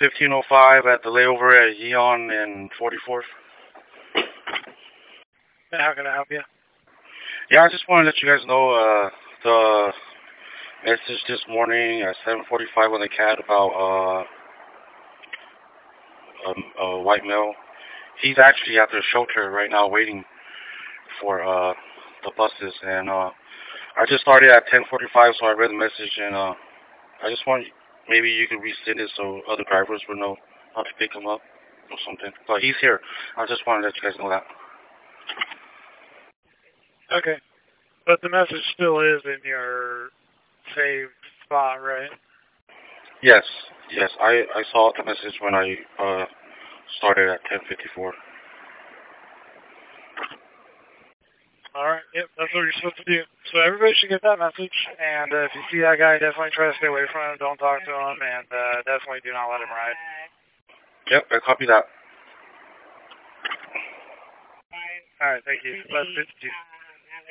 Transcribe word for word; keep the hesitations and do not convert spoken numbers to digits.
fifteen oh five at the layover at Yeon and forty-fourth. How can I help you? Yeah, I just want to let you guys know uh, the message this morning at seven forty-five on the cat about uh, a, a white male. He's actually at the shelter right now waiting for uh, the buses, and uh, I just started at ten forty-five, so I read the message, and uh, I just want maybe you could resend it so other drivers will know how to pick him up or something. But he's here. I just want to let you guys know that. Okay. But the message still is in your saved spot, right? Yes, yes. I, I saw the message when I uh, started at ten fifty-four. Alright, yep, that's what you're supposed to do. So everybody should get that message, and uh, if you see that guy, definitely try to stay away from him, don't talk to him, and uh, definitely do not let him ride. Yep, I copy that. Alright, thank you. That's fifty-two.